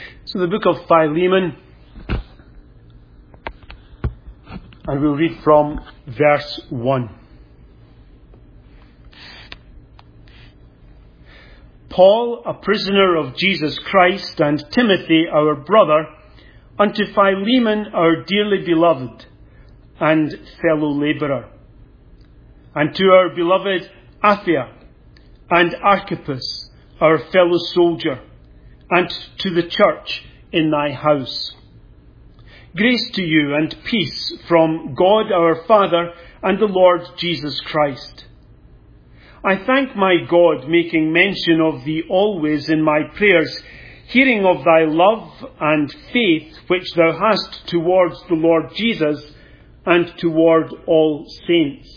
So the book of Philemon, and we'll read from verse 1. Paul, a prisoner of Jesus Christ, and Timothy, our brother, unto Philemon, our dearly beloved and fellow labourer, and to our beloved Apphia and Archippus, our fellow soldier, and to the church in thy house. Grace to you and peace from God our Father and the Lord Jesus Christ. I thank my God, making mention of thee always in my prayers, hearing of thy love and faith which thou hast towards the Lord Jesus and toward all saints,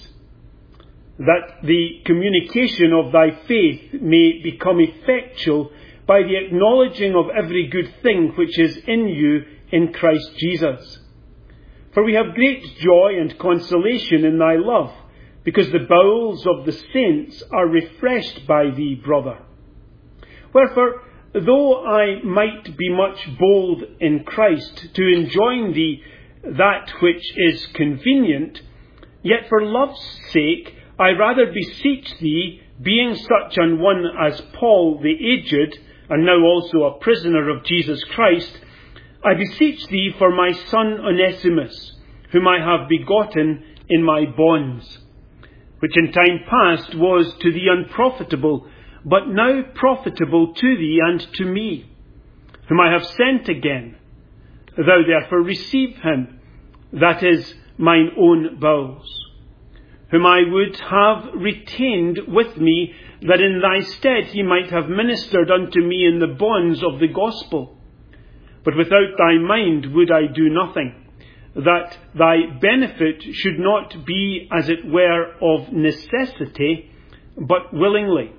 that the communication of thy faith may become effectual by the acknowledging of every good thing which is in you in Christ Jesus. For we have great joy and consolation in thy love, because the bowels of the saints are refreshed by thee, brother. Wherefore, though I might be much bold in Christ to enjoin thee that which is convenient, yet for love's sake I rather beseech thee, being such an one as Paul the aged, and now also a prisoner of Jesus Christ, I beseech thee for my son Onesimus, whom I have begotten in my bonds, which in time past was to thee unprofitable, but now profitable to thee and to me, whom I have sent again. Thou therefore receive him, that is, mine own bowels, whom I would have retained with me, that in thy stead he might have ministered unto me in the bonds of the gospel. But without thy mind would I do nothing, that thy benefit should not be, as it were, of necessity, but willingly.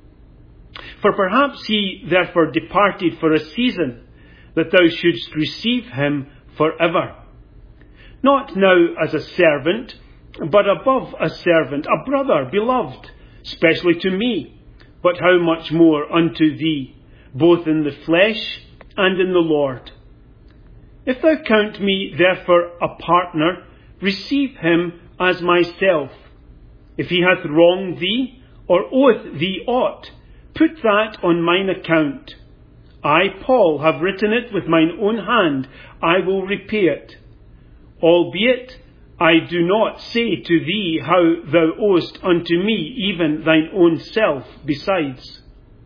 For perhaps he therefore departed for a season, that thou shouldst receive him for ever. Not now as a servant, but above a servant, a brother beloved, specially to me, but how much more unto thee, both in the flesh and in the Lord. If thou count me therefore a partner, receive him as myself. If he hath wronged thee, or oweth thee aught, put that on mine account. I, Paul, have written it with mine own hand, I will repay it. Albeit, I do not say to thee how thou owest unto me even thine own self besides.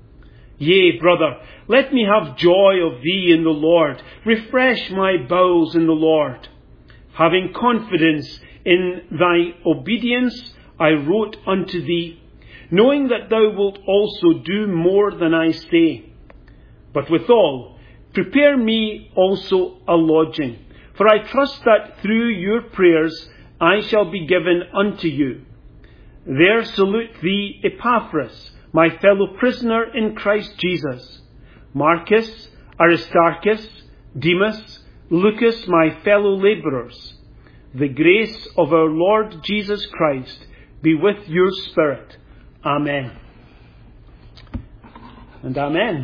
Yea, brother, let me have joy of thee in the Lord. Refresh my bowels in the Lord. Having confidence in thy obedience, I wrote unto thee, knowing that thou wilt also do more than I say. But withal, prepare me also a lodging, for I trust that through your prayers I shall be given unto you. There salute thee Epaphras, my fellow prisoner in Christ Jesus, Marcus, Aristarchus, Demas, Lucas, my fellow labourers. The grace of our Lord Jesus Christ be with your spirit. Amen. And amen.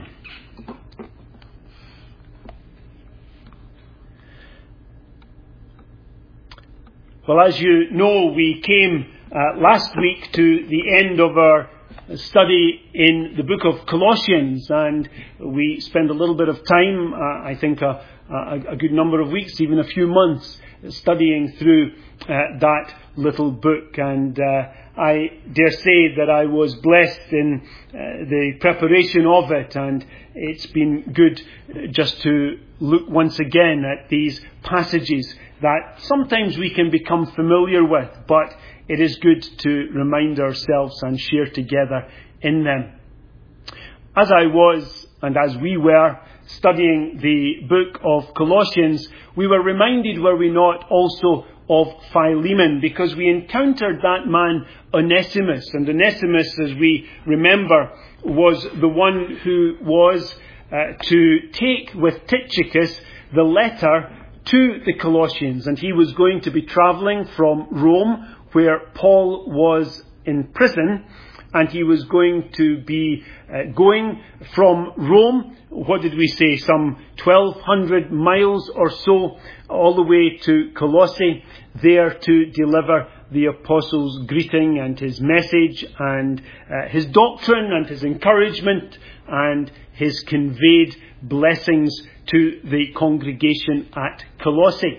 Well, as you know, we came last week to the end of our study in the book of Colossians, and we spent a little bit of time, I think a good number of weeks, even a few months, studying through that little book. And I dare say that I was blessed in the preparation of it, and it's been good just to look once again at these passages that sometimes we can become familiar with, but it is good to remind ourselves and share together in them. As I was, and as we were, studying the book of Colossians, we were reminded, were we not, also of Philemon, because we encountered that man Onesimus. And Onesimus, as we remember, was the one who was to take with Tychicus the letter to the Colossians, and he was going to be travelling from Rome, where Paul was in prison, and he was going to be going from Rome, what did we say, some 1,200 miles or so, all the way to Colossae, there to deliver the apostles' greeting and his message and his doctrine and his encouragement and his conveyed blessings to the congregation at Colossae.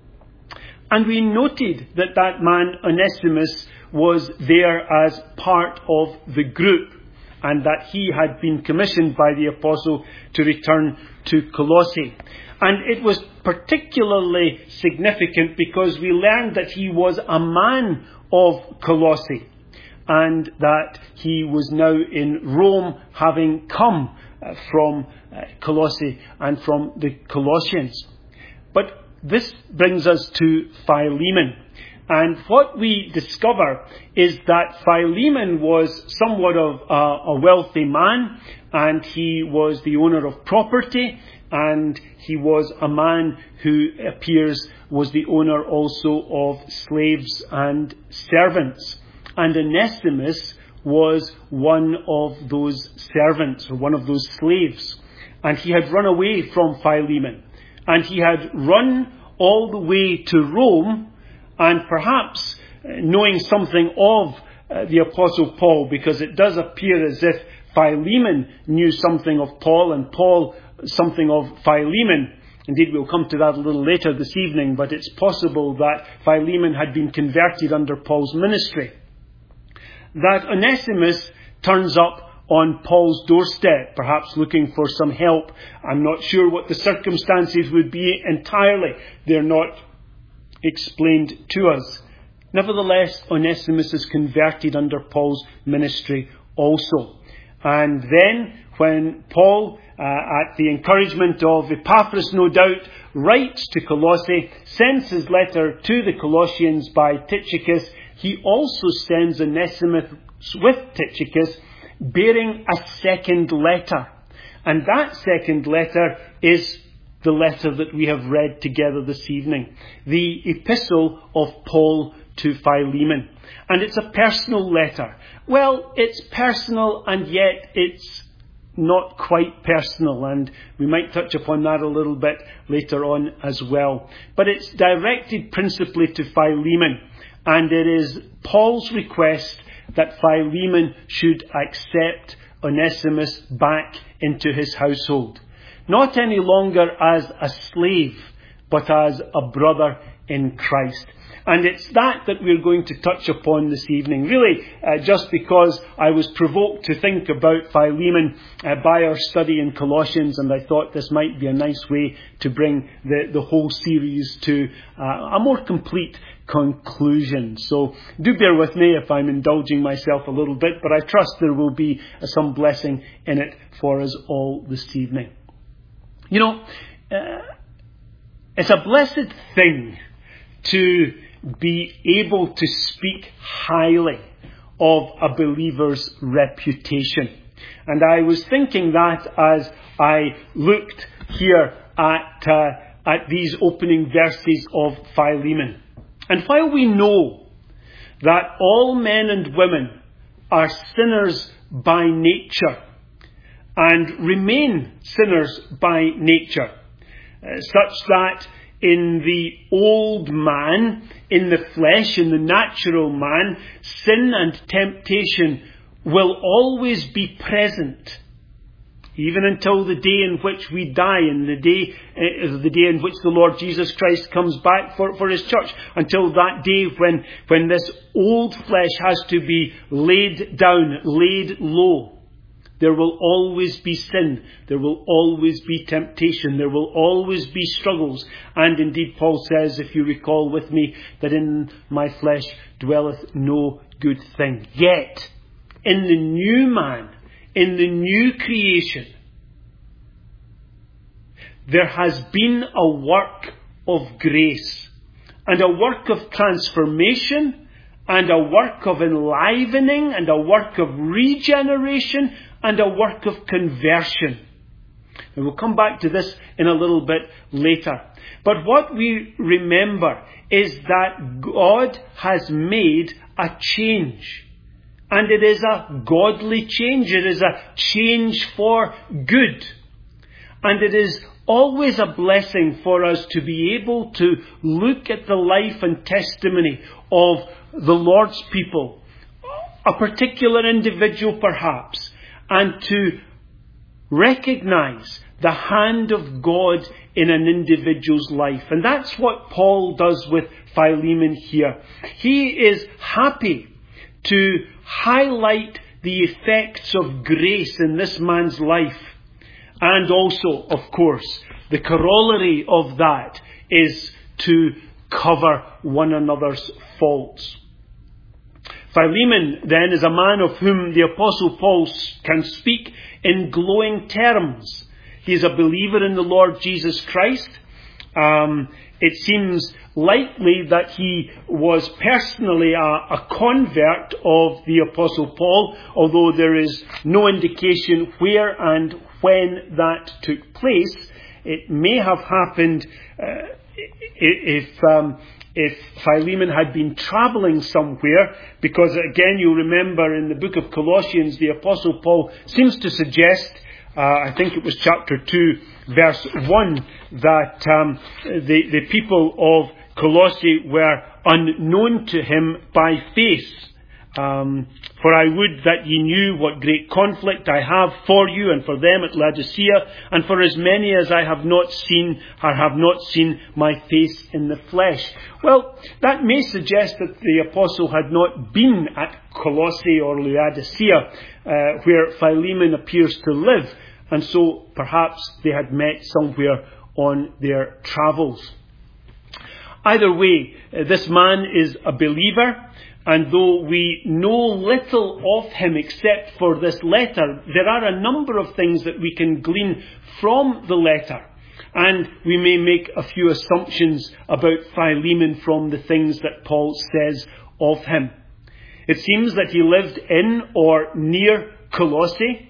And we noted that that man Onesimus was there as part of the group, and that he had been commissioned by the apostle to return to Colossae. And it was particularly significant because we learned that he was a man of Colossae, and that he was now in Rome, having come from Colossae and from the Colossians. But this brings us to Philemon. And what we discover is that Philemon was somewhat of a wealthy man, and he was the owner of property, and he was a man who appears was the owner also of slaves and servants. And Onesimus was one of those servants, or one of those slaves. And he had run away from Philemon. And he had run all the way to Rome, and perhaps knowing something of the Apostle Paul, because it does appear as if Philemon knew something of Paul and Paul something of Philemon. Indeed, we'll come to that a little later this evening, but it's possible that Philemon had been converted under Paul's ministry. That Onesimus turns up on Paul's doorstep, perhaps looking for some help. I'm not sure what the circumstances would be entirely. They're not explained to us. Nevertheless, Onesimus is converted under Paul's ministry also. And then when Paul, at the encouragement of Epaphras no doubt, writes to Colossae, sends his letter to the Colossians by Tychicus, he also sends Onesimus with Tychicus, bearing a second letter. And that second letter is the letter that we have read together this evening, the epistle of Paul to Philemon. And it's a personal letter. Well, it's personal, and yet it's not quite personal, and we might touch upon that a little bit later on as well. But it's directed principally to Philemon, and it is Paul's request that Philemon should accept Onesimus back into his household. Not any longer as a slave, but as a brother in Christ. And it's that we're going to touch upon this evening. Really, just because I was provoked to think about Philemon by our study in Colossians, and I thought this might be a nice way to bring the whole series to a more complete conclusion. So do bear with me if I'm indulging myself a little bit, but I trust there will be some blessing in it for us all this evening. You know, it's a blessed thing to be able to speak highly of a believer's reputation. And I was thinking that as I looked here at these opening verses of Philemon. And while we know that all men and women are sinners by nature and remain sinners by nature, such that in the old man, in the flesh, in the natural man, sin and temptation will always be present, even until the day in which we die, and the day in which the Lord Jesus Christ comes back for his church. Until that day when this old flesh has to be laid down, laid low. There will always be sin. There will always be temptation. There will always be struggles. And indeed, Paul says, if you recall with me, that in my flesh dwelleth no good thing. Yet, in the new man, in the new creation, there has been a work of grace, and a work of transformation, and a work of enlivening, and a work of regeneration, and a work of conversion. And we'll come back to this in a little bit later. But what we remember is that God has made a change. And it is a godly change. It is a change for good. And it is always a blessing for us to be able to look at the life and testimony of the Lord's people, a particular individual perhaps, and to recognize the hand of God in an individual's life. And that's what Paul does with Philemon here. He is happy to highlight the effects of grace in this man's life. And also, of course, the corollary of that is to cover one another's faults. Philemon, then, is a man of whom the Apostle Paul can speak in glowing terms. He is a believer in the Lord Jesus Christ. It seems likely that he was personally a convert of the Apostle Paul, although there is no indication where and when that took place. It may have happened if Philemon had been travelling somewhere, because again you remember in the book of Colossians the Apostle Paul seems to suggest, I think it was chapter 2 verse 1, that the people of Colossae were unknown to him by face. For I would that ye knew what great conflict I have for you and for them at Laodicea, and for as many as I have not seen or have not seen my face in the flesh. Well, that may suggest that the apostle had not been at Colossae or Laodicea, where Philemon appears to live, and so perhaps they had met somewhere on their travels. Either way, this man is a believer. And though we know little of him except for this letter, there are a number of things that we can glean from the letter. And we may make a few assumptions about Philemon from the things that Paul says of him. It seems that he lived in or near Colossae.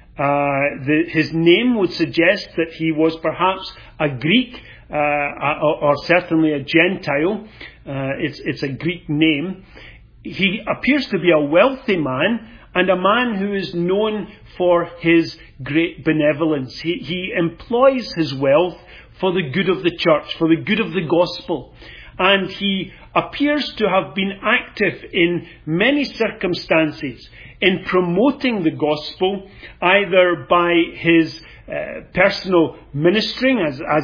His name would suggest that he was perhaps a Greek, or certainly a Gentile. It's a Greek name. He appears to be a wealthy man and a man who is known for his great benevolence. He employs his wealth for the good of the church, for the good of the gospel. And he appears to have been active in many circumstances in promoting the gospel, either by his personal ministering,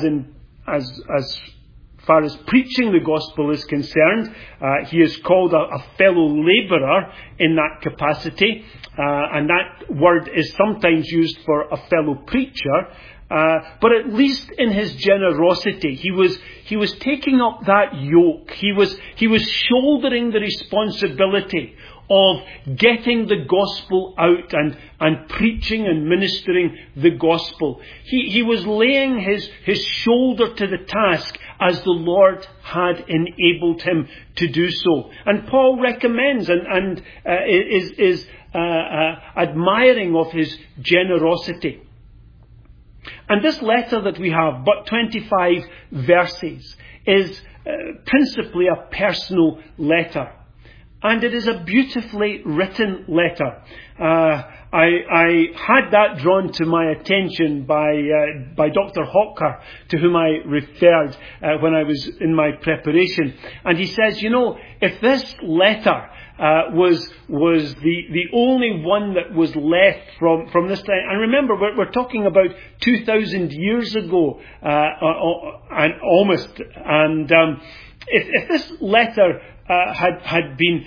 as far as preaching the gospel is concerned. He is called a fellow labourer in that capacity, and that word is sometimes used for a fellow preacher. But at least in his generosity, he was taking up that yoke. He was shouldering the responsibility of getting the gospel out and preaching and ministering the gospel. He was laying his shoulder to the task as the Lord had enabled him to do so. And Paul recommends and is admiring of his generosity. And this letter that we have, but 25 verses, is principally a personal letter. And it is a beautifully written letter. I had that drawn to my attention by Dr. Hawker, to whom I referred when I was in my preparation. And he says, if this letter was the only one that was left from this time, and remember we're talking about 2,000 years ago, and almost, and if this letter had been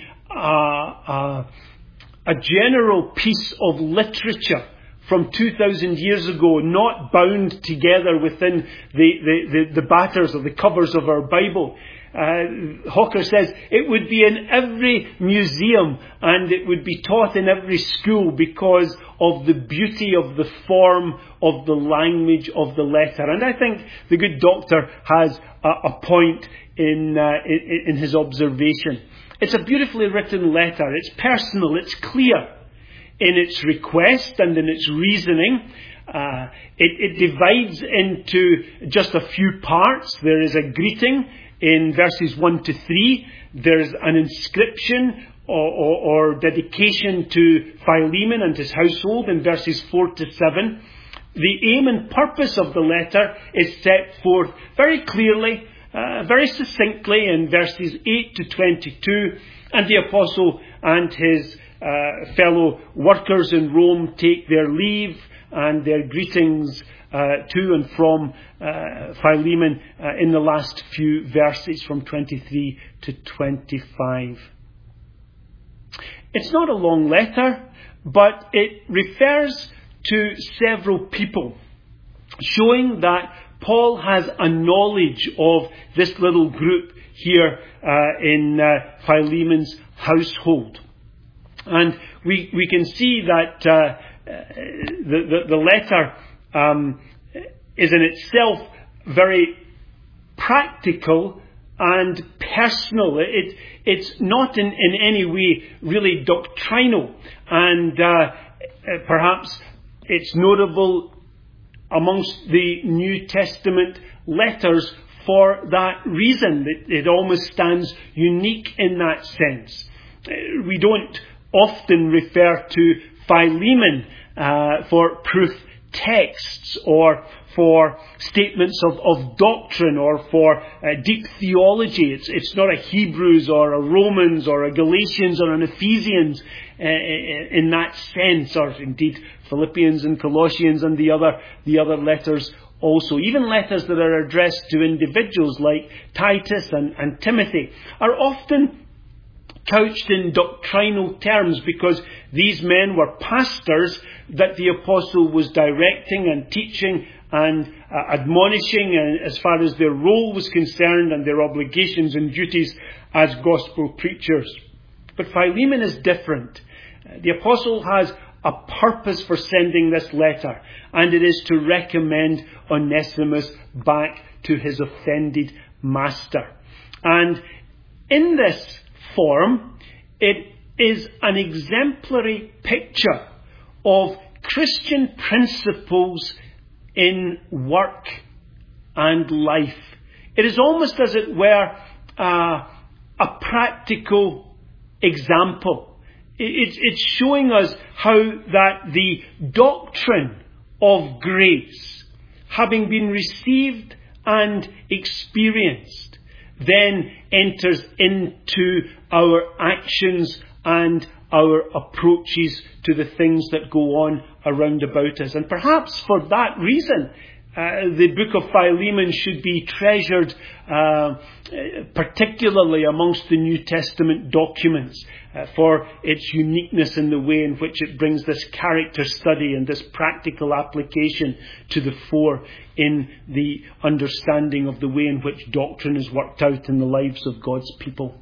a general piece of literature from 2,000 years ago, not bound together within the batters or the covers of our Bible, Hawker says it would be in every museum and it would be taught in every school because of the beauty of the form of the language of the letter. And I think the good doctor has a point in his observation. It's a beautifully written letter. It's personal. It's clear in its request and in its reasoning. It divides into just a few parts. There is a greeting in verses 1 to 3. There's an inscription or dedication to Philemon and his household in verses 4 to 7. The aim and purpose of the letter is set forth very clearly, very succinctly in verses 8 to 22, and the apostle and his fellow workers in Rome take their leave and their greetings to and from Philemon in the last few verses from 23 to 25. It's not a long letter, but it refers to several people, showing that Paul has a knowledge of this little group here in Philemon's household. And we can see that the letter is in itself very practical and personal. It's not in any way really doctrinal, and perhaps it's notable amongst the New Testament letters for that reason. It almost stands unique in that sense. We don't often refer to Philemon for proof texts or for statements of doctrine or for deep theology. It's not a Hebrews or a Romans or a Galatians or an Ephesians in that sense, or indeed Philippians and Colossians and the other letters also. Even letters that are addressed to individuals like Titus and Timothy are often couched in doctrinal terms, because these men were pastors that the apostle was directing and teaching and admonishing as far as their role was concerned and their obligations and duties as gospel preachers. But Philemon is different. The apostle has a purpose for sending this letter, and it is to recommend Onesimus back to his offended master. And in this form, it is an exemplary picture of Christian principles in work and life. It is almost, as it were, a practical example. It's showing us how that the doctrine of grace, having been received and experienced, then enters into our actions and our approaches to the things that go on around about us. And perhaps for that reason, the book of Philemon should be treasured particularly amongst the New Testament documents for its uniqueness in the way in which it brings this character study and this practical application to the fore in the understanding of the way in which doctrine is worked out in the lives of God's people.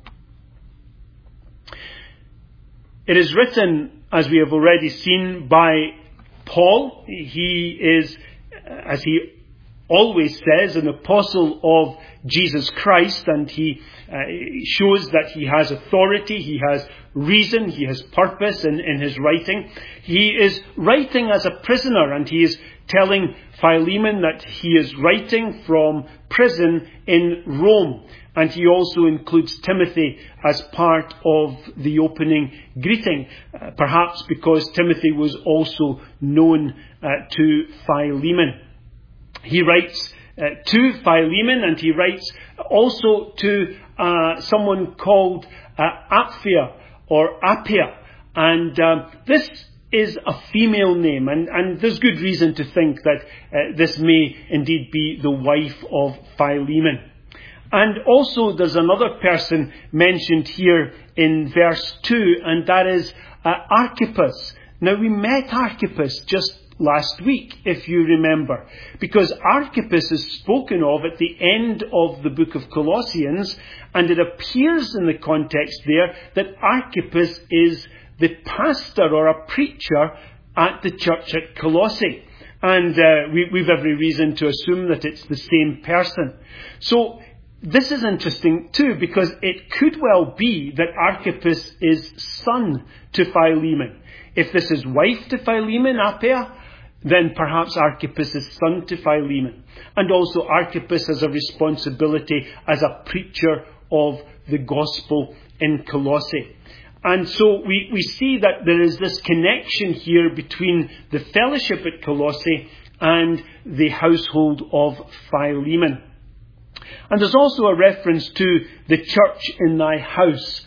It is written, as we have already seen, by Paul. He is, as he always says, an apostle of Jesus Christ, and he shows that he has authority, he has reason, he has purpose in his writing. He is writing as a prisoner, and he is telling Philemon that he is writing from prison in Rome. And he also includes Timothy as part of the opening greeting, perhaps because Timothy was also known to Philemon. He writes to Philemon, and he writes also to someone called Apphia or Appia. And this is a female name, and there's good reason to think that this may indeed be the wife of Philemon. And also there's another person mentioned here in verse 2, and that is Archippus. Now, we met Archippus just last week, if you remember, because Archippus is spoken of at the end of the book of Colossians, and it appears in the context there that Archippus is the pastor or a preacher at the church at Colossae. And we've every reason to assume that it's the same person. So this is interesting too, because it could well be that Archippus is son to Philemon. If this is wife to Philemon, Appia, then perhaps Archippus is son to Philemon. And also Archippus has a responsibility as a preacher of the gospel in Colossae. And so we see that there is this connection here between the fellowship at Colossae and the household of Philemon. And there's also a reference to the church in thy house.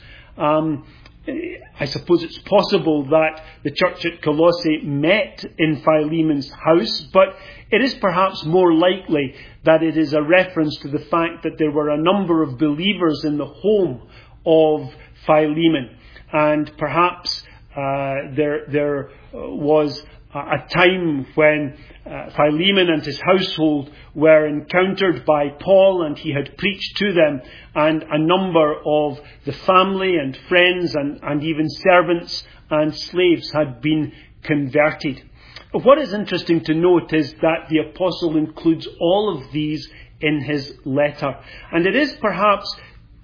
I suppose it's possible that the church at Colossae met in Philemon's house, but it is perhaps more likely that it is a reference to the fact that there were a number of believers in the home of Philemon. And perhaps there was a time when Philemon and his household were encountered by Paul, and he had preached to them, and a number of the family and friends and even servants and slaves had been converted. What is interesting to note is that the apostle includes all of these in his letter. And it is perhaps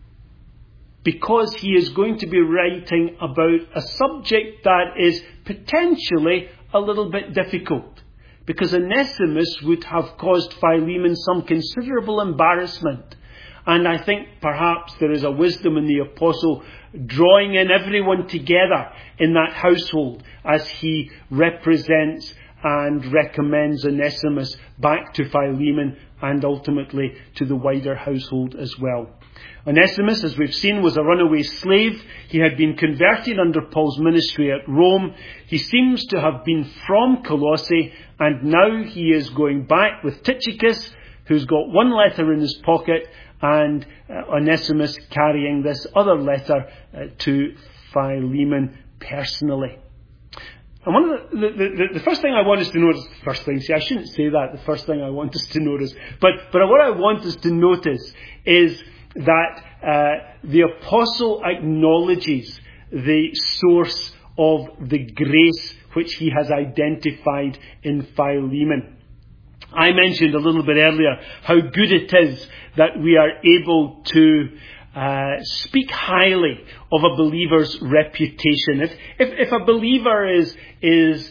because he is going to be writing about a subject that is potentially a little bit difficult. Because Onesimus would have caused Philemon some considerable embarrassment. And I think perhaps there is a wisdom in the apostle drawing in everyone together in that household as he represents and recommends Onesimus back to Philemon and ultimately to the wider household as well. Onesimus, as we've seen, was a runaway slave. He had been converted under Paul's ministry at Rome. He seems to have been from Colossae, and now he is going back with Tychicus, who's got one letter in his pocket, and Onesimus carrying this other letter to Philemon personally. And one of the first thing I want us to notice, I shouldn't say that, the first thing I want us to notice, but what I want us to notice is that the apostle acknowledges the source of the grace which he has identified in Philemon. I mentioned a little bit earlier how good it is that we are able to speak highly of a believer's reputation. If a believer is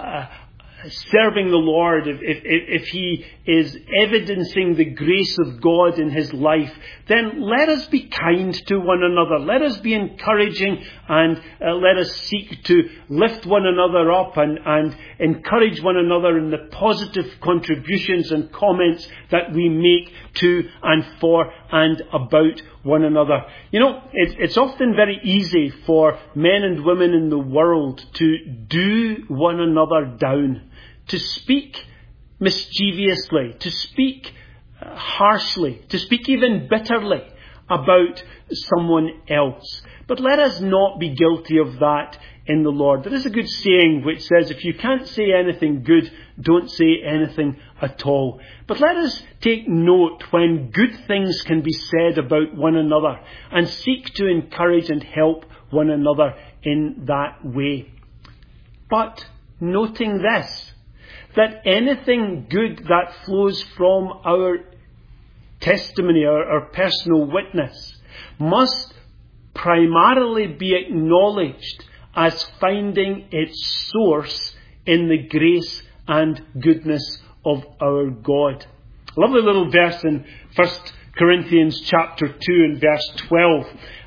serving the Lord, if he is evidencing the grace of God in his life, then let us be kind to one another. Let us be encouraging, and let us seek to lift one another up and encourage one another in the positive contributions and comments that we make to and for and about one another. You know, it's often very easy for men and women in the world to do one another down, to speak mischievously, to speak harshly, to speak even bitterly about someone else. But let us not be guilty of that in the Lord. There is a good saying which says, if you can't say anything good, don't say anything at all. But let us take note when good things can be said about one another and seek to encourage and help one another in that way. But noting this, that anything good that flows from our testimony, our personal witness, must primarily be acknowledged as finding its source in the grace and goodness of our God. A lovely little verse in 1 Corinthians chapter 2 and verse 12.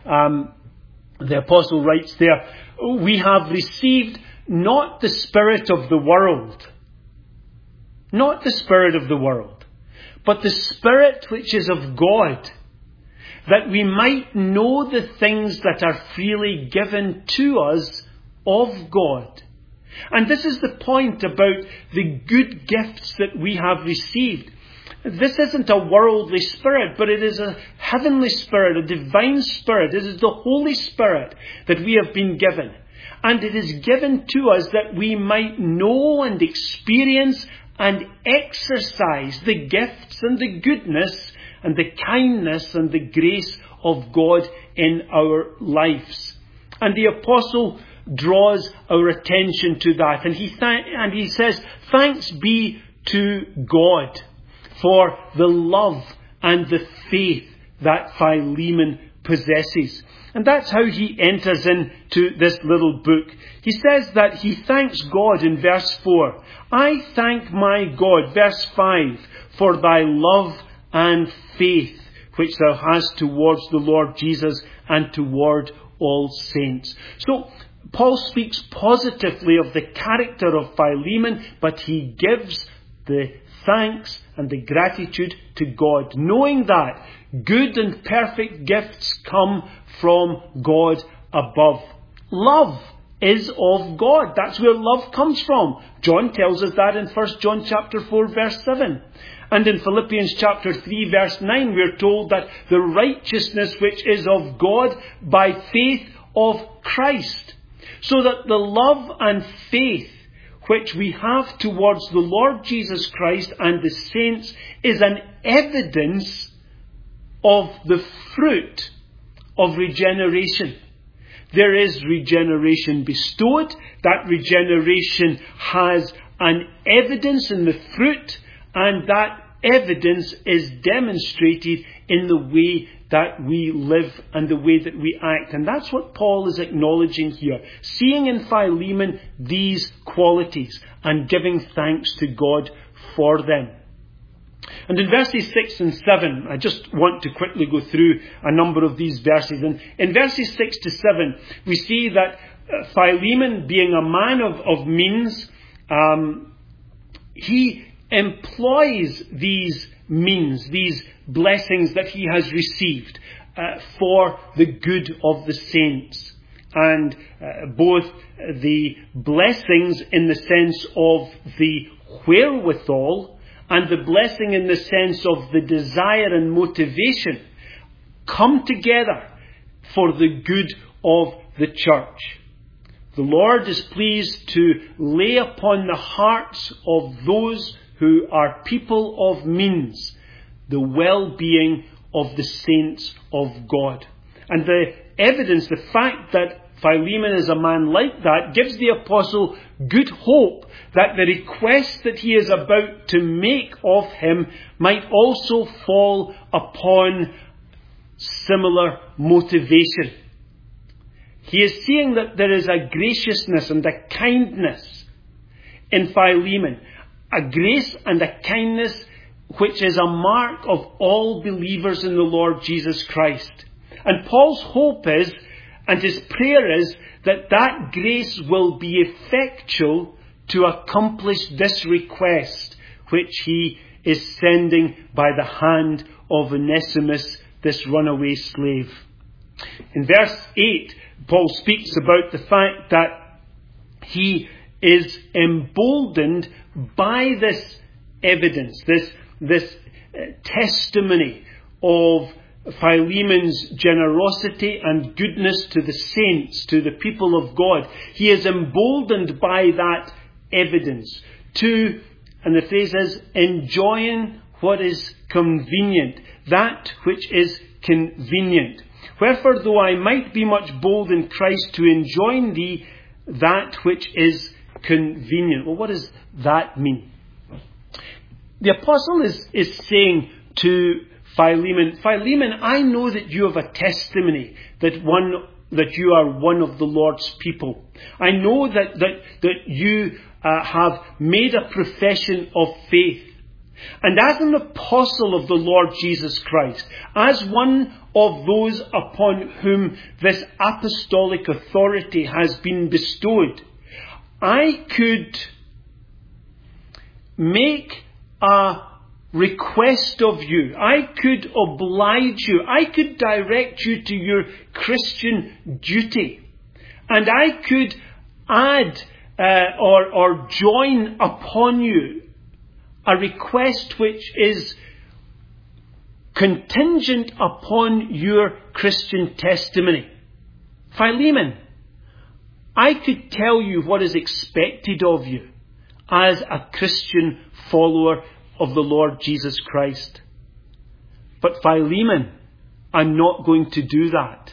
The apostle writes there, we have received not the spirit of the world, not the spirit of the world, but the Spirit which is of God, that we might know the things that are freely given to us of God. And this is the point about the good gifts that we have received. This isn't a worldly spirit, but it is a heavenly spirit, a divine spirit. It is the Holy Spirit that we have been given. And it is given to us that we might know and experience and exercise the gifts and the goodness and the kindness and the grace of God in our lives. And the apostle draws our attention to that. And he says, thanks be to God for the love and the faith that Philemon possesses. And that's how he enters into this little book. He says that he thanks God in verse 4. I thank my God, verse 5, for thy love and faith which thou hast towards the Lord Jesus and toward all saints. So, Paul speaks positively of the character of Philemon, but he gives the thanks and the gratitude to God, knowing that good and perfect gifts come from God above. Love is of God. That's where love comes from. John tells us that in 1 John chapter 4 verse 7. And in Philippians chapter 3 verse 9 we're told that the righteousness which is of God by faith of Christ. So that the love and faith which we have towards the Lord Jesus Christ and the saints is an evidence of the fruit of regeneration. There is regeneration bestowed. That regeneration has an evidence in the fruit, and that evidence is demonstrated in the way that we live and the way that we act. And that's what Paul is acknowledging here. Seeing in Philemon these qualities and giving thanks to God for them. And in verses 6 and 7, I just want to quickly go through a number of these verses. And in verses 6 to 7, we see that Philemon, being a man of means, he employs these means, these blessings that he has received for the good of the saints. And both the blessings in the sense of the wherewithal and the blessing in the sense of the desire and motivation come together for the good of the church. The Lord is pleased to lay upon the hearts of those who are people of means the well-being of the saints of God. And the evidence, the fact that Philemon is a man like that, gives the apostle good hope that the request that he is about to make of him might also fall upon similar motivation. He is seeing that there is a graciousness and a kindness in Philemon, a grace and a kindness which is a mark of all believers in the Lord Jesus Christ. And Paul's hope is, and his prayer is, that that grace will be effectual to accomplish this request which he is sending by the hand of Onesimus, this runaway slave. In verse 8, Paul speaks about the fact that he is emboldened by this evidence, this testimony of Philemon's generosity and goodness to the saints, to the people of God. He is emboldened by that evidence to, and the phrase is, enjoying what is convenient, that which is convenient. Wherefore, though I might be much bold in Christ to enjoin thee that which is convenient. Well, what does that mean? The apostle is saying to Philemon, I know that you have a testimony that you are one of the Lord's people. I know that you have made a profession of faith. And as an apostle of the Lord Jesus Christ, as one of those upon whom this apostolic authority has been bestowed, I could make a request of you. I could oblige you. I could direct you to your Christian duty. And I could add or join upon you a request which is contingent upon your Christian testimony. Philemon, I could tell you what is expected of you as a Christian follower of the Lord Jesus Christ. But Philemon, I'm not going to do that.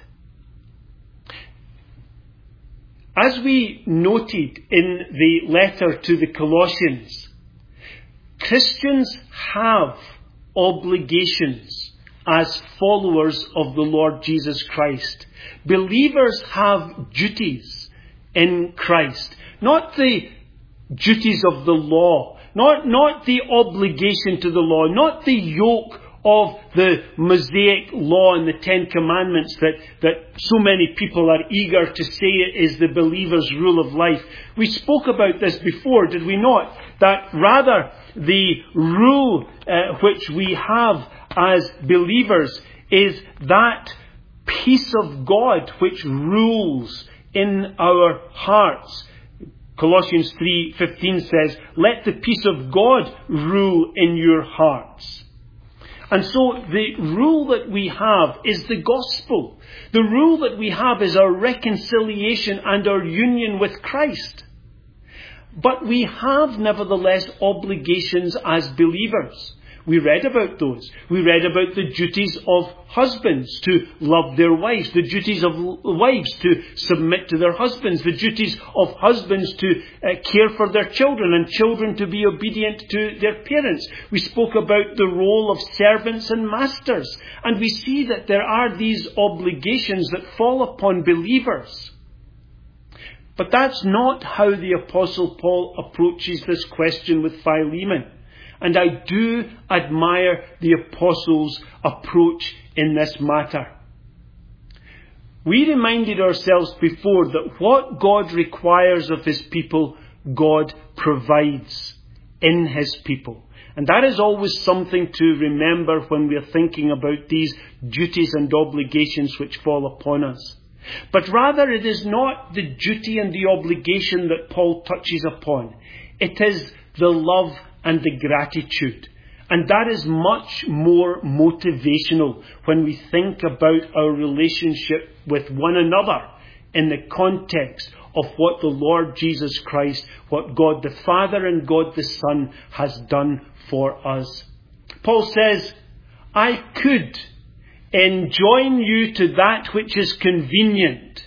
As we noted in the letter to the Colossians, Christians have obligations as followers of the Lord Jesus Christ. Believers have duties in Christ. Not the duties of the law, not the obligation to the law, not the yoke of the Mosaic law and the Ten Commandments that so many people are eager to say is the believer's rule of life. We spoke about this before, did we not? That rather the rule which we have as believers is that peace of God which rules in our hearts. Colossians 3:15 says, "Let the peace of God rule in your hearts." And so the rule that we have is the gospel. The rule that we have is our reconciliation and our union with Christ. But we have nevertheless obligations as believers. We read about those. We read about the duties of husbands to love their wives, the duties of wives to submit to their husbands, the duties of husbands to care for their children, and children to be obedient to their parents. We spoke about the role of servants and masters, and we see that there are these obligations that fall upon believers. But that's not how the Apostle Paul approaches this question with Philemon. And I do admire the Apostle's approach in this matter. We reminded ourselves before that what God requires of His people, God provides in His people. And that is always something to remember when we are thinking about these duties and obligations which fall upon us. But rather it is not the duty and the obligation that Paul touches upon. It is the love and the gratitude. And that is much more motivational when we think about our relationship with one another in the context of what the Lord Jesus Christ, what God the Father and God the Son has done for us. Paul says, "I could enjoin you to that which is convenient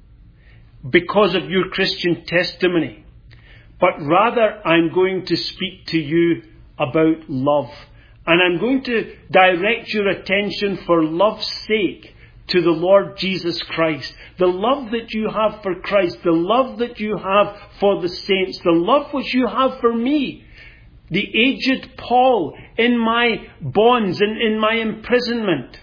because of your Christian testimony. But rather, I'm going to speak to you about love. And I'm going to direct your attention for love's sake to the Lord Jesus Christ. The love that you have for Christ, the love that you have for the saints, the love which you have for me. The aged Paul in my bonds and in my imprisonment.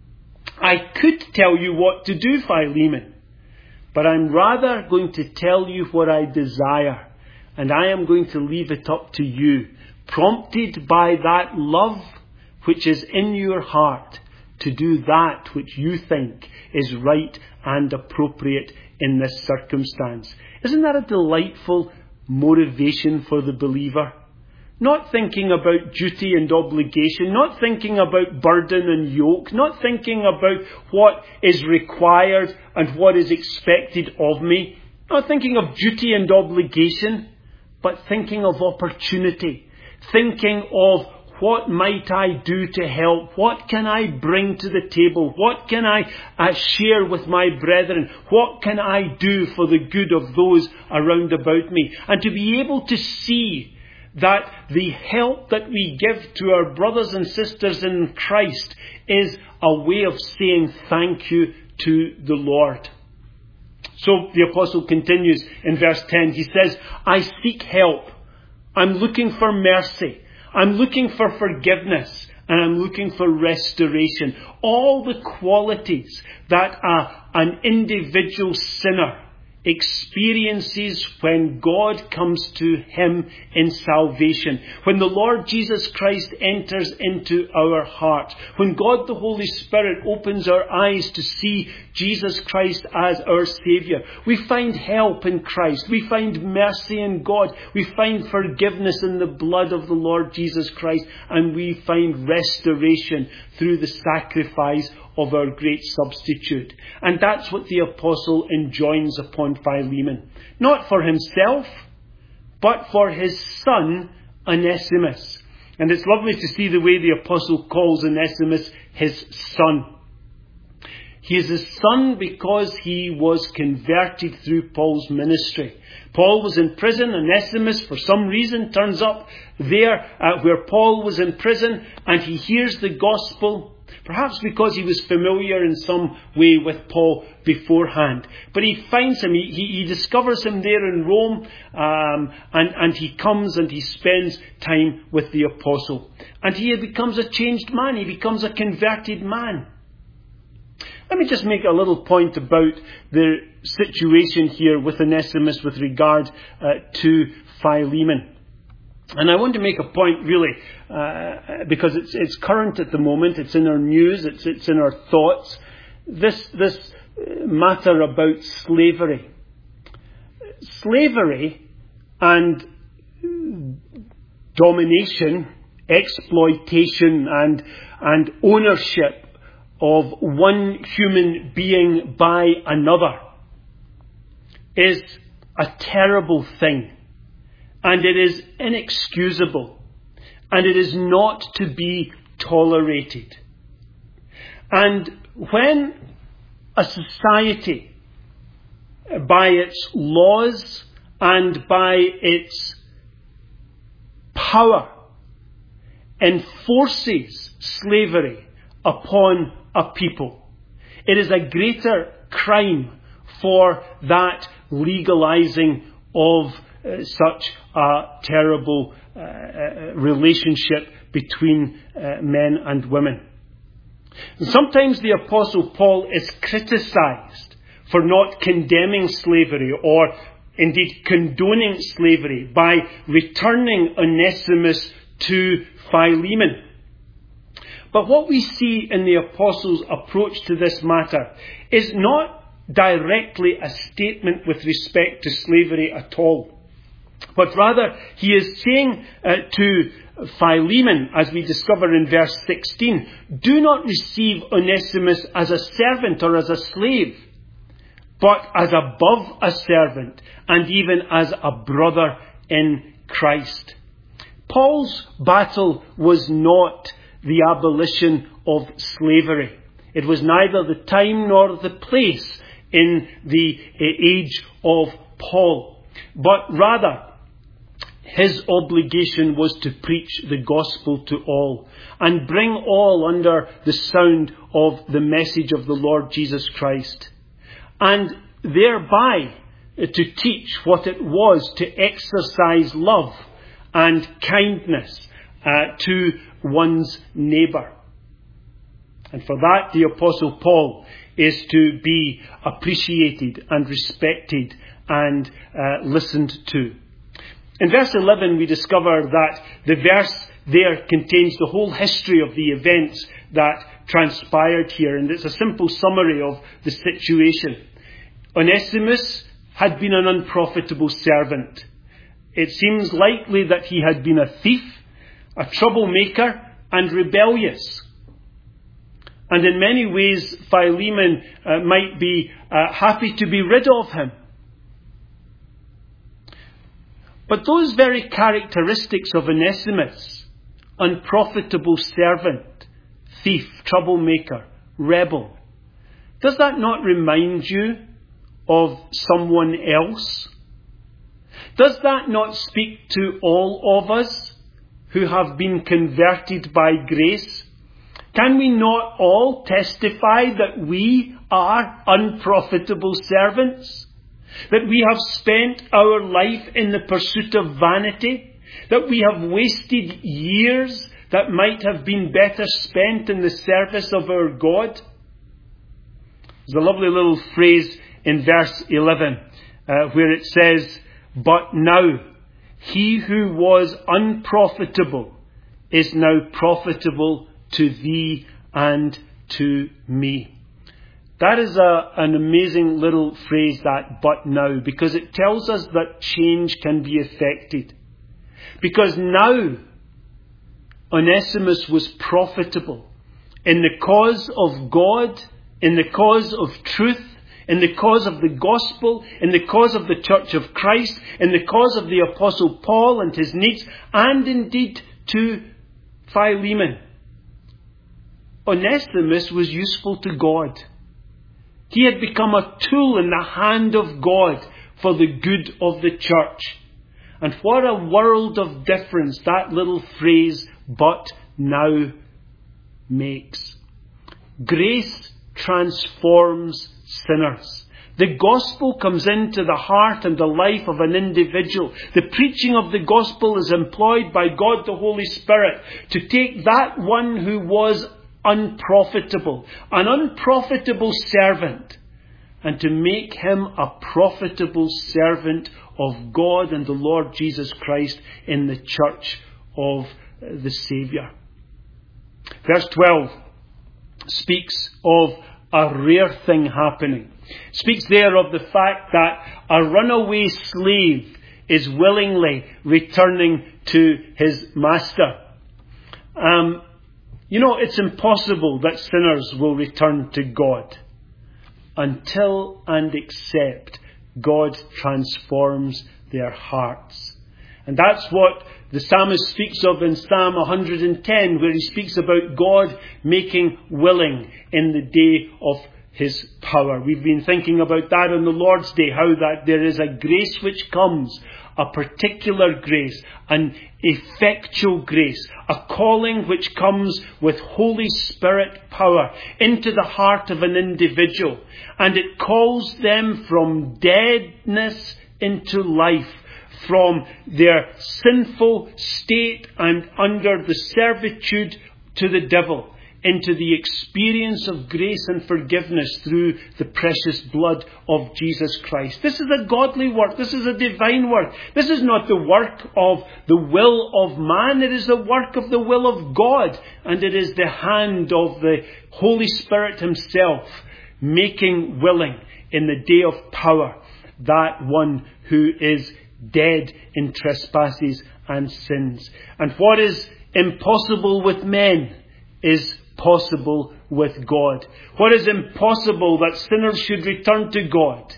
I could tell you what to do, Philemon, but I'm rather going to tell you what I desire. And I am going to leave it up to you, prompted by that love which is in your heart, to do that which you think is right and appropriate in this circumstance." Isn't that a delightful motivation for the believer? Not thinking about duty and obligation, not thinking about burden and yoke, not thinking about what is required and what is expected of me, not thinking of duty and obligation, but thinking of opportunity, thinking of what might I do to help, what can I bring to the table, what can I share with my brethren, what can I do for the good of those around about me, and to be able to see that the help that we give to our brothers and sisters in Christ is a way of saying thank you to the Lord. So the Apostle continues in verse 10. He says, "I seek help. I'm looking for mercy. I'm looking for forgiveness. And I'm looking for restoration." All the qualities that an individual sinner experiences when God comes to him in salvation. When the Lord Jesus Christ enters into our heart. When God the Holy Spirit opens our eyes to see Jesus Christ as our Saviour. We find help in Christ. We find mercy in God. We find forgiveness in the blood of the Lord Jesus Christ. And we find restoration through the sacrifice of our great substitute. And that's what the Apostle enjoins upon Philemon. Not for himself, but for his son, Onesimus. And it's lovely to see the way the Apostle calls Onesimus his son. He is his son because he was converted through Paul's ministry. Paul was in prison. Onesimus, for some reason, turns up there where Paul was in prison, and he hears the gospel. Perhaps because he was familiar in some way with Paul beforehand. But he finds him, he discovers him there in Rome, and he comes and he spends time with the apostle. And he becomes a changed man, he becomes a converted man. Let me just make a little point about the situation here with Onesimus with regard to Philemon. And I want to make a point really, because it's current at the moment, it's in our news, it's in our thoughts. This matter about slavery. Slavery and domination, exploitation and ownership of one human being by another is a terrible thing. And it is inexcusable. And it is not to be tolerated. And when a society, by its laws and by its power, enforces slavery upon a people, it is a greater crime for that legalizing of such a terrible relationship between men and women. And sometimes the Apostle Paul is criticised for not condemning slavery or indeed condoning slavery by returning Onesimus to Philemon. But what we see in the Apostle's approach to this matter is not directly a statement with respect to slavery at all. But rather, he is saying to Philemon, as we discover in verse 16, do not receive Onesimus as a servant or as a slave, but as above a servant and even as a brother in Christ. Paul's battle was not the abolition of slavery. It was neither the time nor the place in the age of Paul, but rather his obligation was to preach the gospel to all and bring all under the sound of the message of the Lord Jesus Christ, and thereby to teach what it was to exercise love and kindness to one's neighbour. And for that, the Apostle Paul is to be appreciated and respected and listened to. In verse 11, we discover that the verse there contains the whole history of the events that transpired here, and it's a simple summary of the situation. Onesimus had been an unprofitable servant. It seems likely that he had been a thief, a troublemaker, and rebellious. And in many ways, Philemon might be happy to be rid of him. But those very characteristics of Onesimus, unprofitable servant, thief, troublemaker, rebel, does that not remind you of someone else? Does that not speak to all of us who have been converted by grace? Can we not all testify that we are unprofitable servants? That we have spent our life in the pursuit of vanity? That we have wasted years that might have been better spent in the service of our God? There's a lovely little phrase in verse 11 where it says, but now he who was unprofitable is now profitable to thee and to me. That is an amazing little phrase, that but now, because it tells us that change can be effected. Because now Onesimus was profitable in the cause of God, in the cause of truth, in the cause of the gospel, in the cause of the Church of Christ, in the cause of the Apostle Paul and his needs, and indeed to Philemon. Onesimus was useful to God. He had become a tool in the hand of God for the good of the church. And what a world of difference that little phrase, but now, makes. Grace transforms sinners. The gospel comes into the heart and the life of an individual. The preaching of the gospel is employed by God the Holy Spirit to take that one who was unprofitable, an unprofitable servant, and to make him a profitable servant of God and the Lord Jesus Christ in the church of the Saviour. Verse 12 speaks of a rare thing happening. Speaks there of the fact that a runaway slave is willingly returning to his master. It's impossible that sinners will return to God until and except God transforms their hearts. And that's what the psalmist speaks of in Psalm 110, where he speaks about God making willing in the day of his power. We've been thinking about that on the Lord's Day, how that there is a grace which comes, a particular grace, an effectual grace, a calling which comes with Holy Spirit power into the heart of an individual. And it calls them from deadness into life, from their sinful state and under the servitude to the devil, into the experience of grace and forgiveness through the precious blood of Jesus Christ. This is a godly work. This is a divine work. This is not the work of the will of man. It is the work of the will of God. And it is the hand of the Holy Spirit himself making willing in the day of power that one who is dead in trespasses and sins. And what is impossible with men is possible with God. What is impossible that sinners should return to God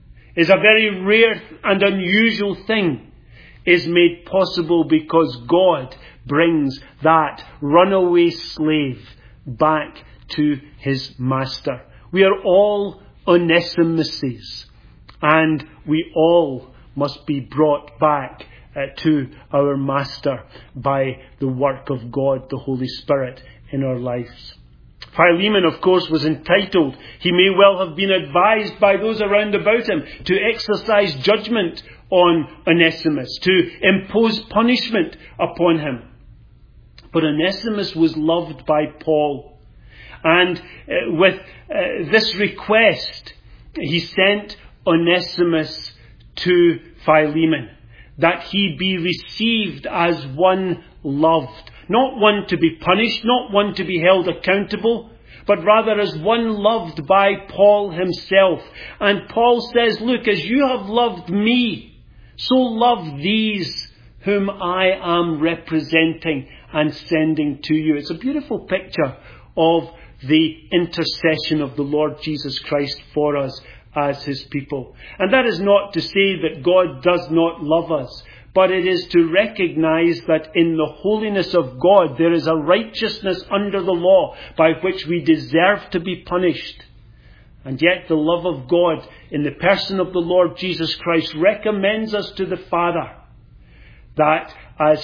is a very rare and unusual thing, is made possible because God brings that runaway slave back to his master. We are all Onesimuses, and we all must be brought back to our master by the work of God, the Holy Spirit, in our lives. Philemon, of course, was entitled. He may well have been advised by those around about him to exercise judgment on Onesimus, to impose punishment upon him. But Onesimus was loved by Paul. And with this request, he sent Onesimus to Philemon, that he be received as one loved. Not one to be punished, not one to be held accountable, but rather as one loved by Paul himself. And Paul says, look, as you have loved me, so love these whom I am representing and sending to you. It's a beautiful picture of the intercession of the Lord Jesus Christ for us as his people. And that is not to say that God does not love us, but it is to recognize that in the holiness of God there is a righteousness under the law by which we deserve to be punished. And yet the love of God in the person of the Lord Jesus Christ recommends us to the Father, that as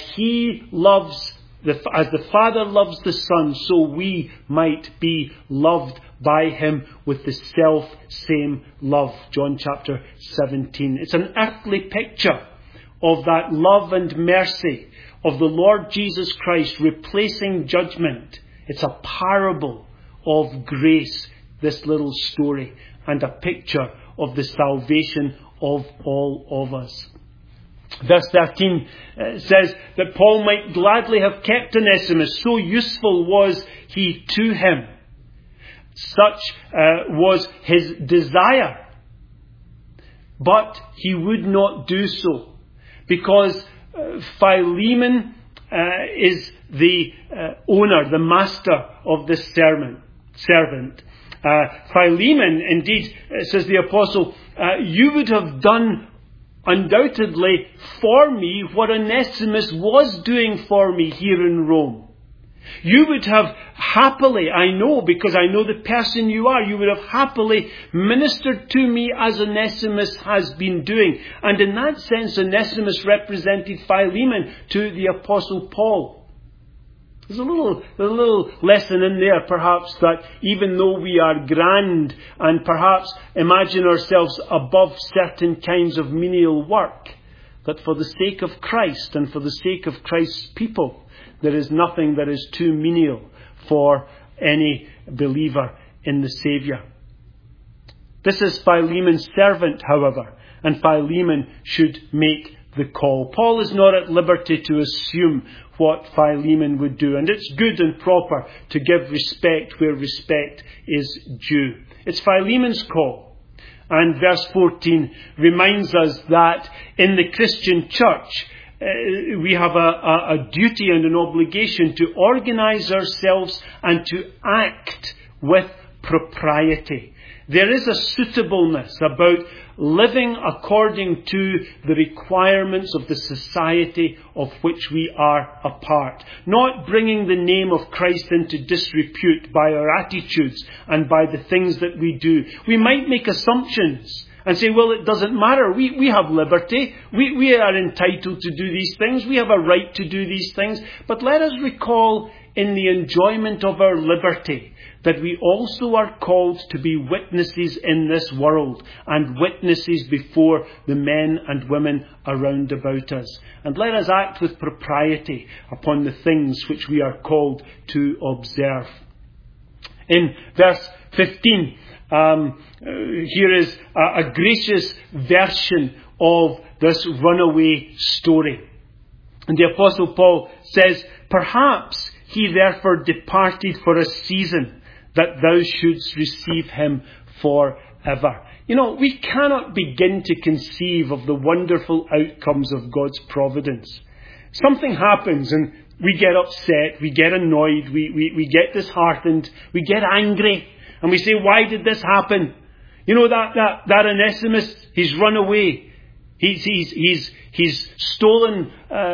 the Father loves the Son, so we might be loved by him with the self-same love. John chapter 17. It's an earthly picture of that love and mercy of the Lord Jesus Christ replacing judgment. It's a parable of grace, this little story, and a picture of the salvation of all of us. Verse 13 says that Paul might gladly have kept Onesimus, so useful was he to him. Such was his desire. But he would not do so, because Philemon is the owner, the master of this servant. Philemon, indeed, says the apostle, you would have done undoubtedly for me what Onesimus was doing for me here in Rome. You would have happily, I know because I know the person you are, you would have happily ministered to me as Onesimus has been doing. And in that sense, Onesimus represented Philemon to the Apostle Paul. There's a little lesson in there, perhaps, that even though we are grand and perhaps imagine ourselves above certain kinds of menial work, that for the sake of Christ and for the sake of Christ's people, there is nothing that is too menial for any believer in the Saviour. This is Philemon's servant, however, and Philemon should make the call. Paul is not at liberty to assume what Philemon would do, and it's good and proper to give respect where respect is due. It's Philemon's call. And verse 14 reminds us that in the Christian church, we have a duty and an obligation to organise ourselves and to act with propriety. There is a suitableness about living according to the requirements of the society of which we are a part. Not bringing the name of Christ into disrepute by our attitudes and by the things that we do. We might make assumptions and say, well, it doesn't matter. We have liberty. We are entitled to do these things. We have a right to do these things. But let us recall in the enjoyment of our liberty that we also are called to be witnesses in this world and witnesses before the men and women around about us. And let us act with propriety upon the things which we are called to observe. In verse 15, here is a gracious version of this runaway story. And the Apostle Paul says, "Perhaps he therefore departed for a season, that thou shouldst receive him forever." You know, we cannot begin to conceive of the wonderful outcomes of God's providence. Something happens and we get upset, we get annoyed, we get disheartened, we get angry, and we say, why did this happen? You know, that Onesimus, he's run away. He's stolen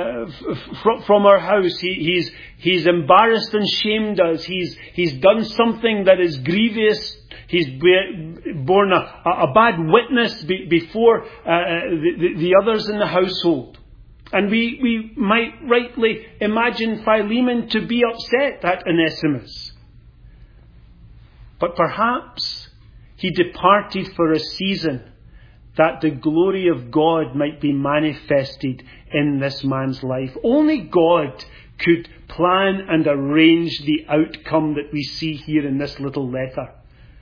from our house. He's embarrassed and shamed us. He's done something that is grievous. He's borne a bad witness before the others in the household. And we might rightly imagine Philemon to be upset at Onesimus. But perhaps he departed for a season, that the glory of God might be manifested in this man's life. Only God could plan and arrange the outcome that we see here in this little letter.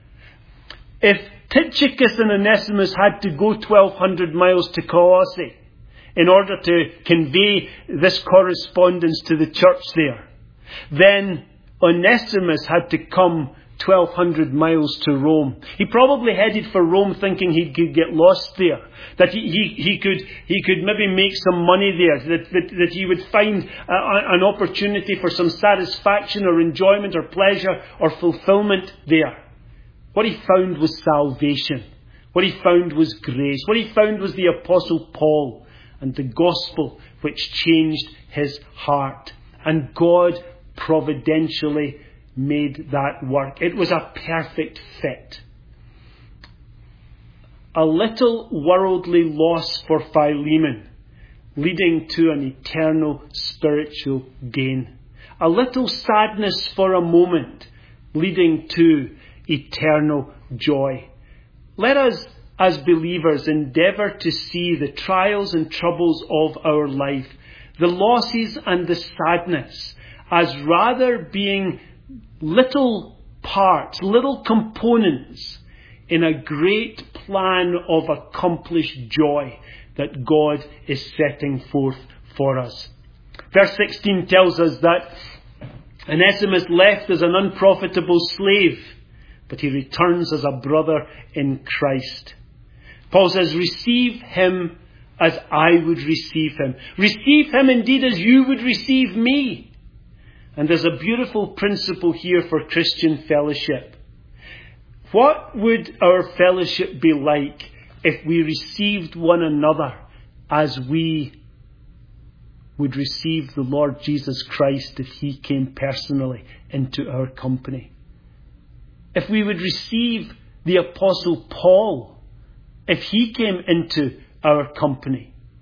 If Tychicus and Onesimus had to go 1,200 miles to Colossae in order to convey this correspondence to the church there, then Onesimus had to come 1,200 miles to Rome. He probably headed for Rome thinking he could get lost there, that he could maybe make some money there, that he would find an opportunity for some satisfaction or enjoyment or pleasure or fulfillment there. What he found was salvation. What he found was grace. What he found was the Apostle Paul and the gospel which changed his heart. And God providentially made that work. It was a perfect fit. A little worldly loss for Philemon, leading to an eternal spiritual gain. A little sadness for a moment, leading to eternal joy. Let us, as believers, endeavour to see the trials and troubles of our life, the losses and the sadness, as rather being little parts, little components in a great plan of accomplished joy that God is setting forth for us. Verse 16 tells us that Onesimus left as an unprofitable slave, but he returns as a brother in Christ. Paul says, receive him as I would receive him. Receive him indeed as you would receive me. And there's a beautiful principle here for Christian fellowship. What would our fellowship be like if we received one another as we would receive the Lord Jesus Christ if he came personally into our company? If we would receive the Apostle Paul if he came into our company?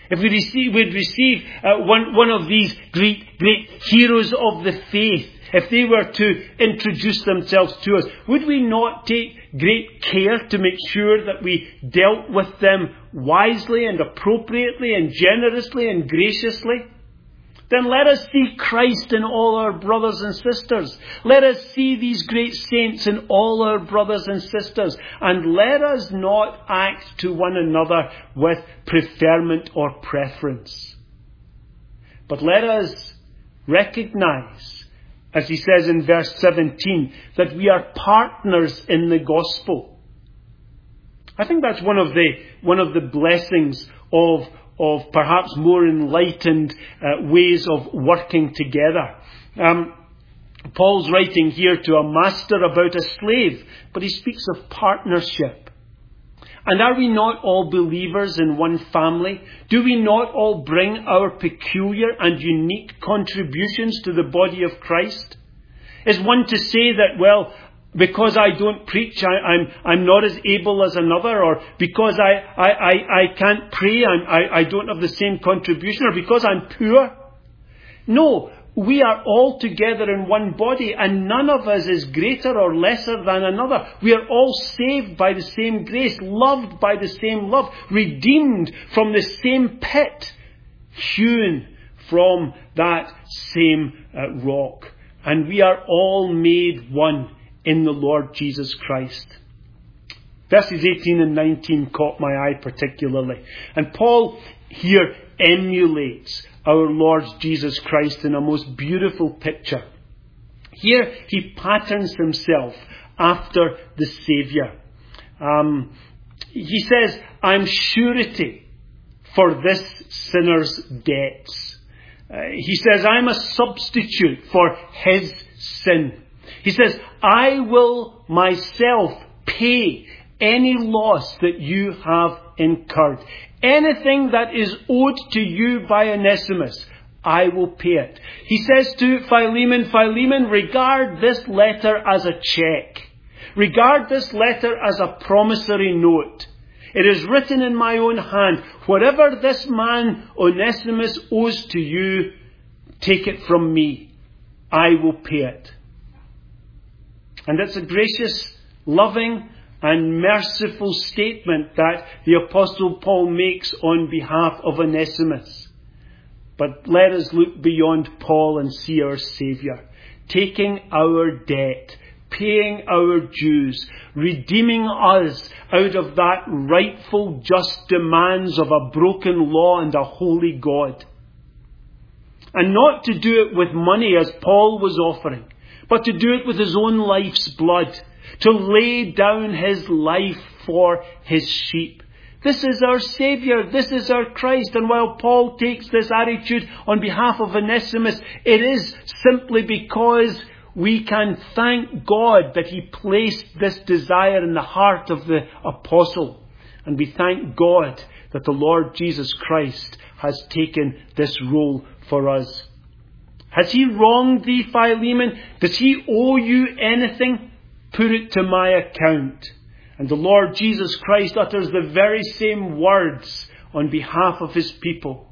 If we'd receive one of these great heroes of the faith, if they were to introduce themselves to us, would we not take great care to make sure that we dealt with them wisely and appropriately and generously and graciously? Then let us see Christ in all our brothers and sisters. Let us see these great saints in all our brothers and sisters. And let us not act to one another with preferment or preference. But let us recognize, as he says in verse 17, that we are partners in the gospel. I think that's one of the blessings of perhaps more enlightened ways of working together. Paul's writing here to a master about a slave, but he speaks of partnership. And are we not all believers in one family? Do we not all bring our peculiar and unique contributions to the body of Christ? Is one to say that, well, because I don't preach, I'm not as able as another, or because I can't pray, I don't have the same contribution, or because I'm poor? No, we are all together in one body, and none of us is greater or lesser than another. We are all saved by the same grace, loved by the same love, redeemed from the same pit, hewn from that same rock. And we are all made one in the Lord Jesus Christ. Verses 18 and 19 caught my eye particularly. And Paul here emulates our Lord Jesus Christ in a most beautiful picture. Here he patterns himself after the Saviour. He says, I'm surety for this sinner's debts. He says, I'm a substitute for his sin. He says, I will myself pay any loss that you have incurred. Anything that is owed to you by Onesimus, I will pay it. He says to Philemon, regard this letter as a check. Regard this letter as a promissory note. It is written in my own hand. Whatever this man Onesimus owes to you, take it from me. I will pay it. And it's a gracious, loving, and merciful statement that the Apostle Paul makes on behalf of Onesimus. But let us look beyond Paul and see our Saviour, taking our debt, paying our dues, redeeming us out of that rightful, just demands of a broken law and a holy God. And not to do it with money as Paul was offering, but to do it with his own life's blood, to lay down his life for his sheep. This is our Saviour, this is our Christ. And while Paul takes this attitude on behalf of Onesimus, it is simply because we can thank God that he placed this desire in the heart of the apostle. And we thank God that the Lord Jesus Christ has taken this role for us. Has he wronged thee, Philemon? Does he owe you anything? Put it to my account. And the Lord Jesus Christ utters the very same words on behalf of his people.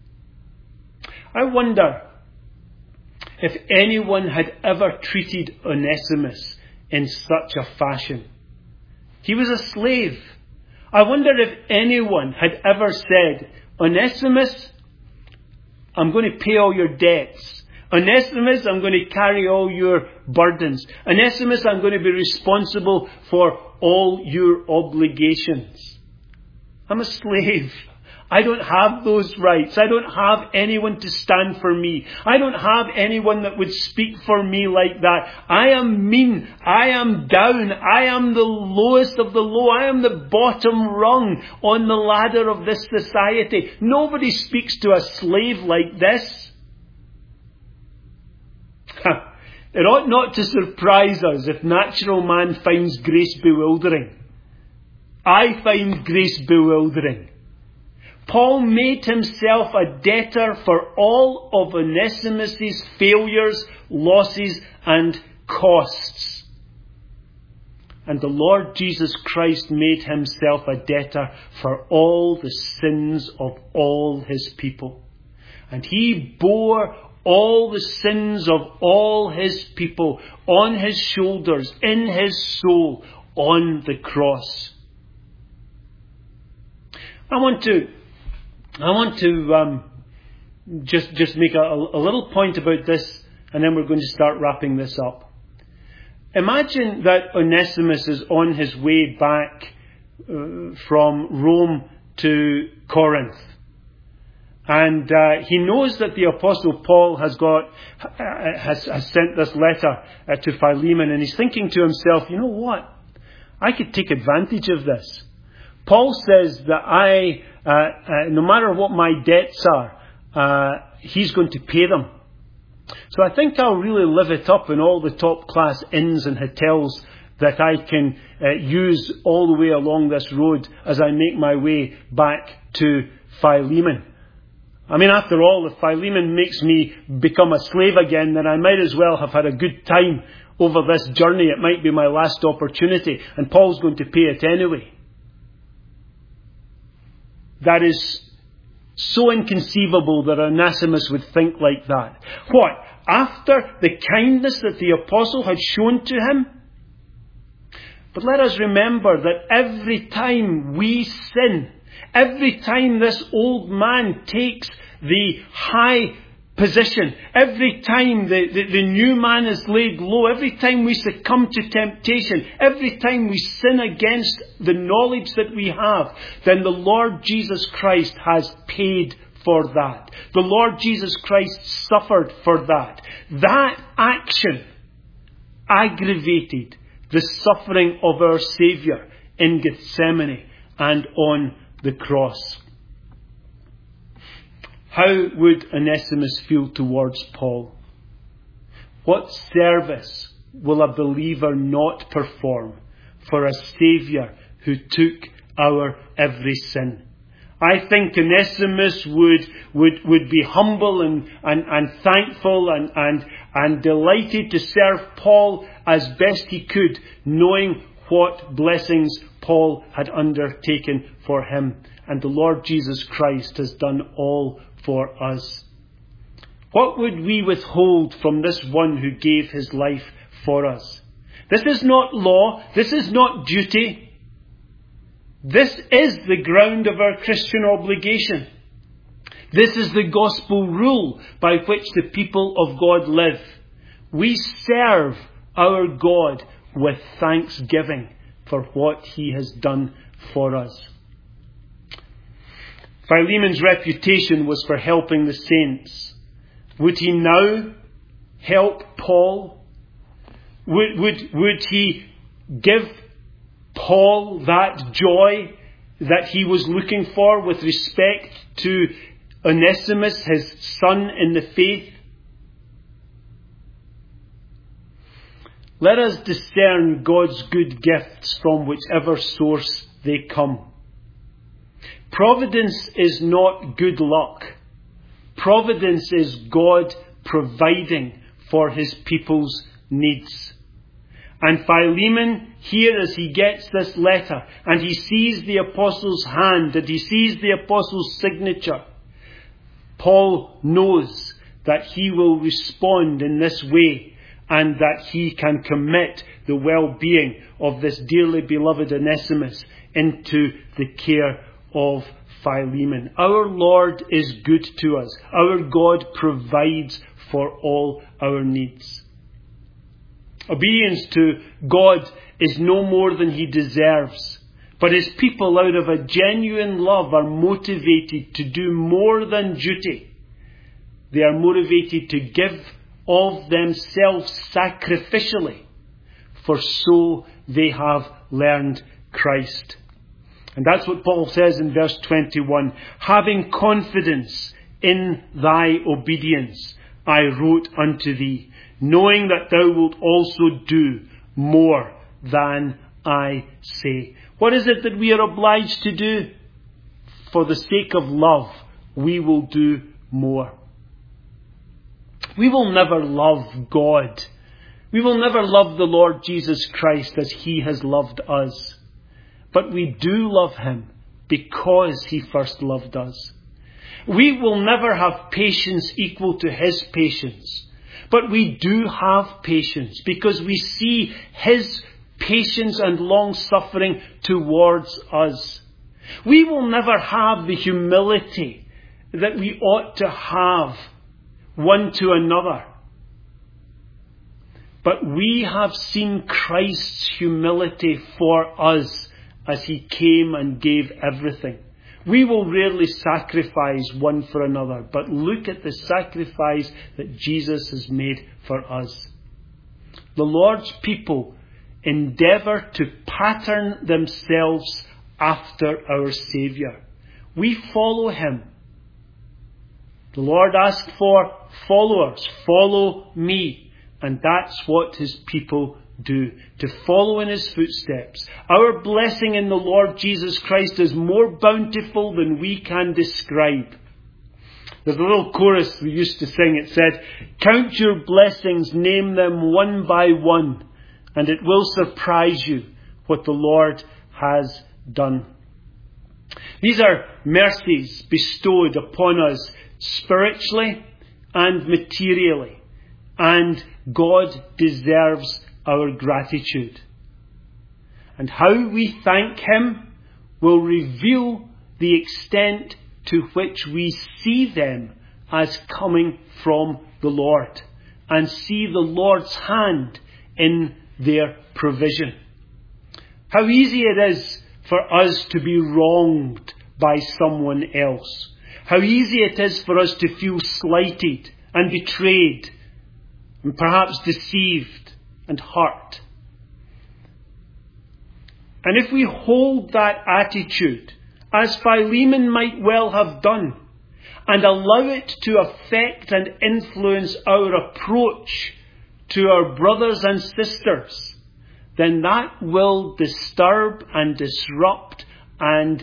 I wonder if anyone had ever treated Onesimus in such a fashion. He was a slave. I wonder if anyone had ever said, Onesimus, I'm going to pay all your debts. Onesimus, I'm going to carry all your burdens. Onesimus, I'm going to be responsible for all your obligations. I'm a slave. I don't have those rights. I don't have anyone to stand for me. I don't have anyone that would speak for me like that. I am mean. I am down. I am the lowest of the low. I am the bottom rung on the ladder of this society. Nobody speaks to a slave like this. It ought not to surprise us if natural man finds grace bewildering. I find grace bewildering. Paul made himself a debtor for all of Onesimus' failures, losses, and costs. And the Lord Jesus Christ made himself a debtor for all the sins of all his people. And he bore all the sins of all his people on his shoulders, in his soul, on the cross. I want to just make a little point about this, and then we're going to start wrapping this up. Imagine that Onesimus is on his way back from Rome to Corinth. And he knows that the Apostle Paul has sent this letter to Philemon, and he's thinking to himself, you know what? I could take advantage of this. Paul says that no matter what my debts are, he's going to pay them. So I think I'll really live it up in all the top class inns and hotels that I can use all the way along this road as I make my way back to Philemon. I mean, after all, if Philemon makes me become a slave again, then I might as well have had a good time over this journey. It might be my last opportunity, and Paul's going to pay it anyway. That is so inconceivable that Onesimus would think like that. What? After the kindness that the apostle had shown to him? But let us remember that every time we sin, every time this old man takes the high position, every time the new man is laid low, every time we succumb to temptation, every time we sin against the knowledge that we have, then the Lord Jesus Christ has paid for that. The Lord Jesus Christ suffered for that. That action aggravated the suffering of our Saviour in Gethsemane and on the cross. How would Onesimus feel towards Paul? What service will a believer not perform for a Saviour who took our every sin? I think Onesimus would be humble and thankful and delighted to serve Paul as best he could, knowing what blessings Paul had undertaken for him. And the Lord Jesus Christ has done all for us. What would we withhold from this one who gave his life for us? This is not law. This is not duty. This is the ground of our Christian obligation. This is the gospel rule by which the people of God live. We serve our God with thanksgiving for what he has done for us. Philemon's reputation was for helping the saints. Would he now help Paul? Would he give Paul that joy that he was looking for with respect to Onesimus, his son in the faith? Let us discern God's good gifts from whichever source they come. Providence is not good luck. Providence is God providing for his people's needs. And Philemon, here as he gets this letter, and he sees the apostle's hand, and he sees the apostle's signature, Paul knows that he will respond in this way, and that he can commit the well-being of this dearly beloved Onesimus into the care of Philemon. Our Lord is good to us. Our God provides for all our needs. Obedience to God is no more than he deserves. But his people, out of a genuine love, are motivated to do more than duty. They are motivated to give of themselves sacrificially, for so they have learned Christ. And that's what Paul says in verse 21. Having confidence in thy obedience, I wrote unto thee, knowing that thou wilt also do more than I say. What is it that we are obliged to do? For the sake of love, we will do more. We will never love God We will never love the Lord Jesus Christ as He has loved us. But we do love Him because He first loved us. We will never have patience equal to His patience. But we do have patience because we see His patience and long-suffering towards us. We will never have the humility that we ought to have one to another. But we have seen Christ's humility for us as He came and gave everything. We will rarely sacrifice one for another, but look at the sacrifice that Jesus has made for us. The Lord's people endeavour to pattern themselves after our Saviour. We follow Him. The Lord asked for followers. Follow me. And that's what His people do, to follow in His footsteps. Our blessing in the Lord Jesus Christ is more bountiful than we can describe. There's a little chorus we used to sing. It said, "Count your blessings, name them one by one, and it will surprise you what the Lord has done." These are mercies bestowed upon us spiritually and materially, and God deserves our gratitude. And how we thank Him will reveal the extent to which we see them as coming from the Lord, and see the Lord's hand in their provision. How easy it is for us to be wronged by someone else. How easy it is for us to feel slighted and betrayed and perhaps deceived and hurt. And if we hold that attitude, as Philemon might well have done, and allow it to affect and influence our approach to our brothers and sisters, then that will disturb and disrupt and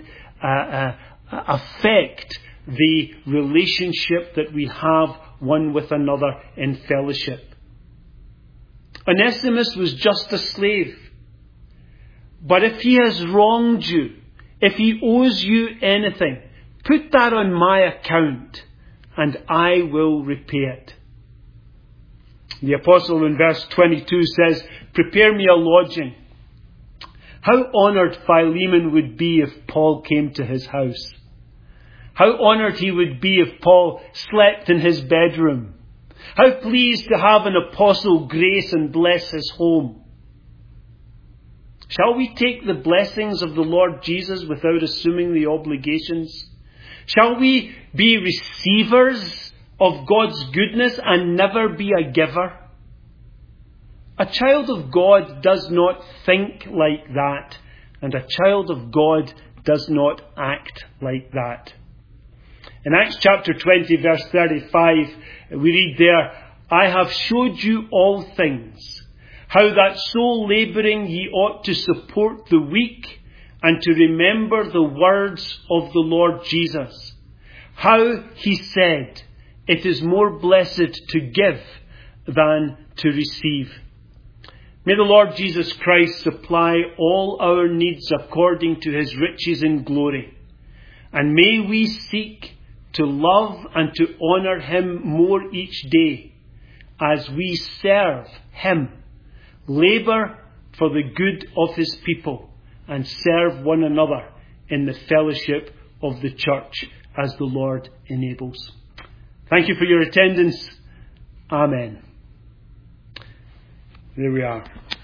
affect the relationship that we have one with another in fellowship. Onesimus was just a slave. But if he has wronged you, if he owes you anything, put that on my account, and I will repay it. The apostle in verse 22 says, "Prepare me a lodging." How honoured Philemon would be if Paul came to his house. How honoured he would be if Paul slept in his bedroom. How pleased to have an apostle grace and bless his home. Shall we take the blessings of the Lord Jesus without assuming the obligations? Shall we be receivers of God's goodness and never be a giver? A child of God does not think like that, and a child of God does not act like that. In Acts chapter 20, verse 35, we read there, "I have showed you all things, how that so labouring ye ought to support the weak, and to remember the words of the Lord Jesus, how He said, it is more blessed to give than to receive." May the Lord Jesus Christ supply all our needs according to His riches in glory. And may we seek to love and to honour Him more each day as we serve Him, labour for the good of His people, and serve one another in the fellowship of the church as the Lord enables. Thank you for your attendance. Amen. There we are.